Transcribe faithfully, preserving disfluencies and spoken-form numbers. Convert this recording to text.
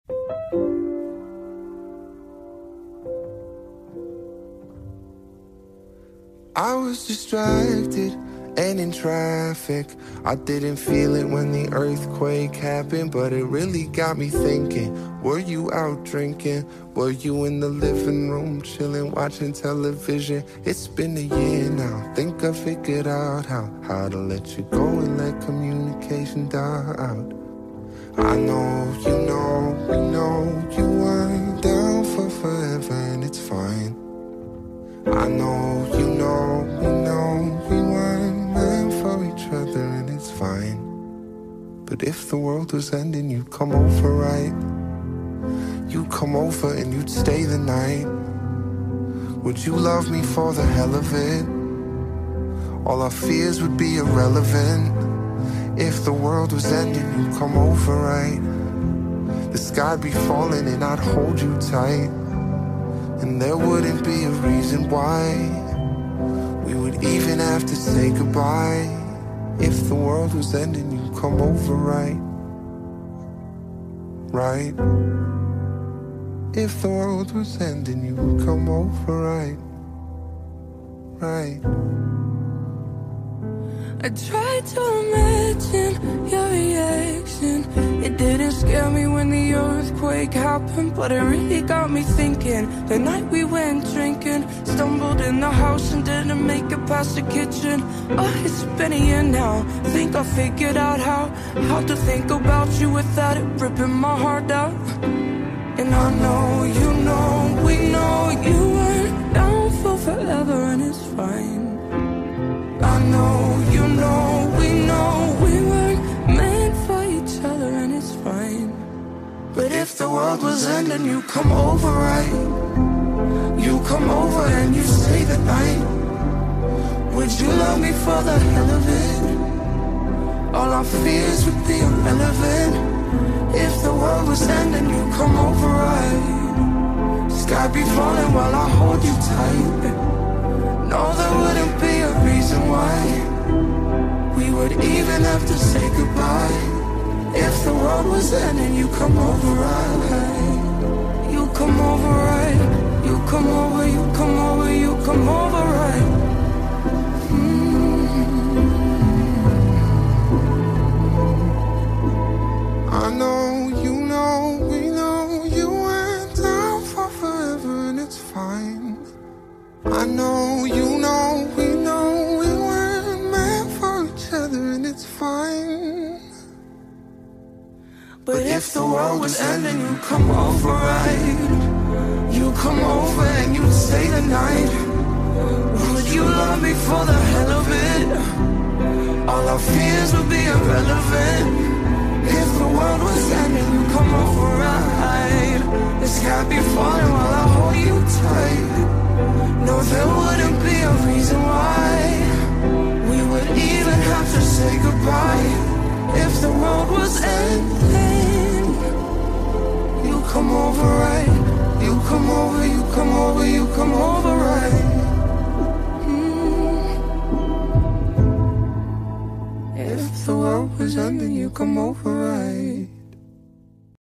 I was distracted and in traffic. I didn't feel it when the earthquake happened, but it really got me thinking. Were you out drinking? Were you in the living room chilling, watching television? It's been a year now. Think I figured out how How to let you go and let communication die out. I know, you know, we know you weren't down for forever, and it's fine. I know, you know, we know we weren't meant for each other, and it's fine. But if the world was ending, you'd come over, right? You'd come over and you'd stay the night. Would you love me for the hell of it? All our fears would be irrelevant. If the world was ending, you'd come over, right? The sky'd be falling and I'd hold you tight, and there wouldn't be a reason why we would even have to say goodbye. If the world was ending, you'd come over, right? Right? If the world was ending, you would come over, right? Right? I tried to imagine your reaction. It didn't scare me when the earthquake happened, but it really got me thinking. The night we went drinking, stumbled in the house and didn't make it past the kitchen. Oh, it's been a year now. Think I figured out how How to think about you without it ripping my heart out. And I know, you know, we know you weren't down for forever, and it's fine. I know, you know, we know we weren't meant for each other, and it's fine. But if the world was ending, you come over, right? You come over and you stay the night. Would you love me for the hell of it? All our fears would be irrelevant. If the world was ending, you come over, right? Sky be falling while I hold you tight. No, there wouldn't be a reason why we would even have to say goodbye. If the world was ending, you come over, right? You come over, right? You come over, you come over, you come over, right? Mm-hmm. I know, you know, we know you went down for forever, and it's fine. I know, you know, we know we weren't meant for each other, and it's fine. But if the world was ending, you come over, right? You come over and you stay the night. Would you love me for the hell of it? All our fears would be irrelevant. If the world was ending, you come over, right? The sky be falling while I hold you tight. No, there wouldn't be a reason why we would even have to say goodbye. If the world was ending, you come over, right? You come over, you come over, you come over, right? Mm. If the world was ending, you come over, right?